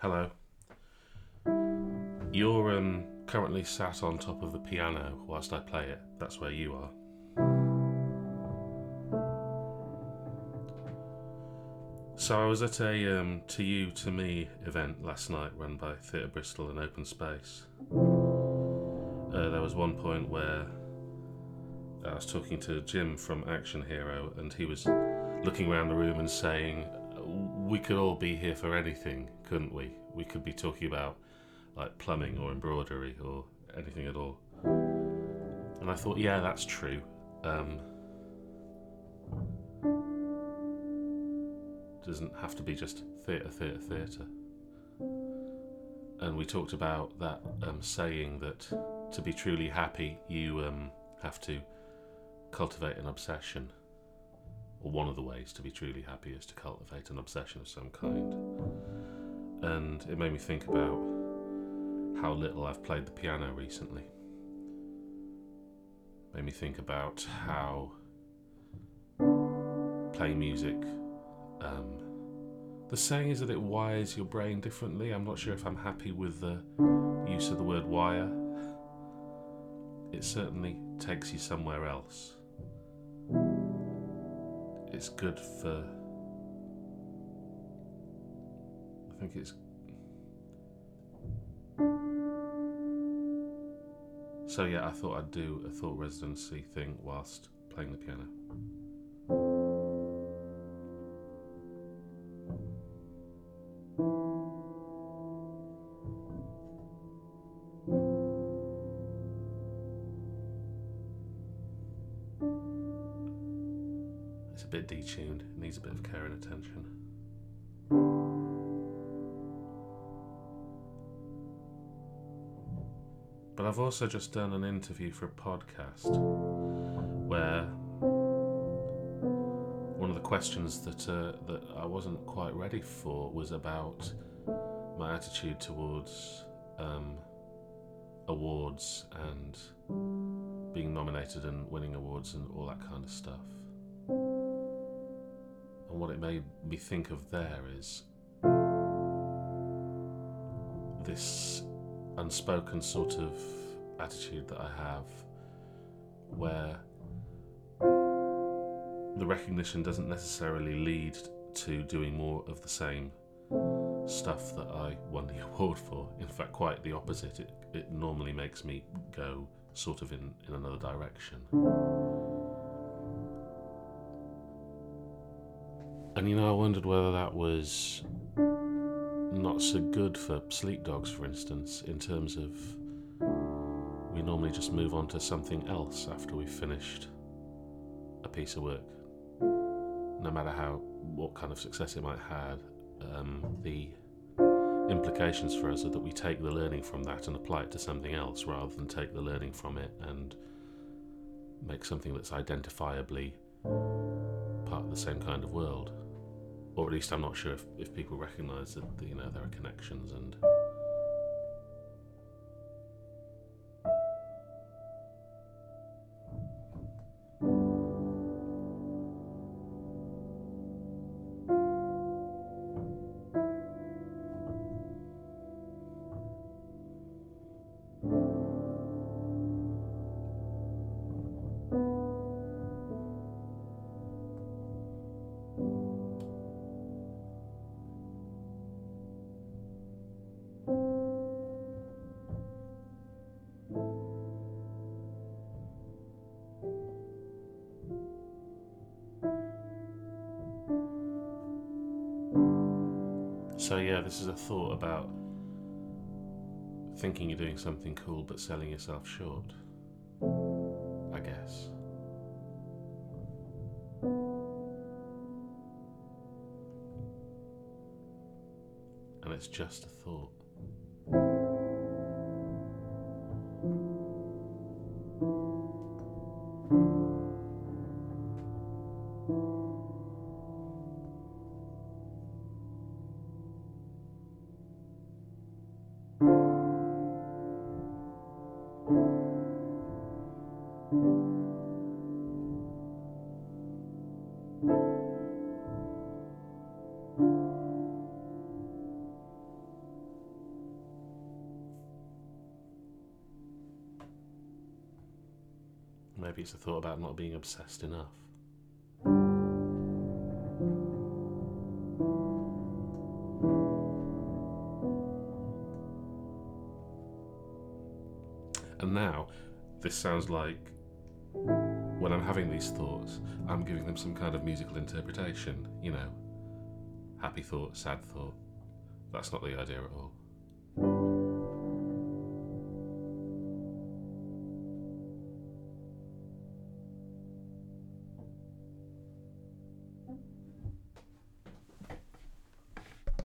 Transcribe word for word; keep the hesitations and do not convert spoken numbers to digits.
Hello. You're um, currently sat on top of the piano whilst I play it. That's where you are. So I was at a um, To You, To Me event last night run by Theatre Bristol and Open Space. Uh, there was one point where I was talking to Jim from Action Hero, and he was looking around the room and saying, we could all be here for anything, couldn't we? We could be talking about like plumbing or embroidery or anything at all. And I thought, yeah, that's true. Um, doesn't have to be just theatre, theatre, theatre. And we talked about that um, saying that to be truly happy, you um, have to cultivate an obsession. Or one of the ways to be truly happy is to cultivate an obsession of some kind. And it made me think about how little I've played the piano recently. Made me think about how playing music, um, the saying is that it wires your brain differently. I'm not sure if I'm happy with the use of the word wire. It certainly takes you somewhere else. It's good for, I think it's, so yeah, I thought I'd do a thought residency thing whilst playing the piano. It's a bit detuned, it needs a bit of care and attention. But I've also just done an interview for a podcast where one of the questions that uh, that I wasn't quite ready for was about my attitude towards um, awards and being nominated and winning awards and all that kind of stuff. And what it made me think of there is this unspoken sort of attitude that I have where the recognition doesn't necessarily lead to doing more of the same stuff that I won the award for. In fact, quite the opposite. It, it normally makes me go sort of in, in another direction. And you know, I wondered whether that was not so good for Sleep Dogs, for instance, in terms of we normally just move on to something else after we've finished a piece of work. No matter how, what kind of success it might have, um, the implications for us are that we take the learning from that and apply it to something else rather than take the learning from it and make something that's identifiably part of the same kind of world. Or at least I'm not sure if, if people recognise that, you know, there are connections and so yeah, this is a thought about thinking you're doing something cool but selling yourself short, I guess. And it's just a thought. Maybe it's a thought about not being obsessed enough. And now, this sounds like when I'm having these thoughts, I'm giving them some kind of musical interpretation, you know. Happy thought, sad thought. That's not the idea at all.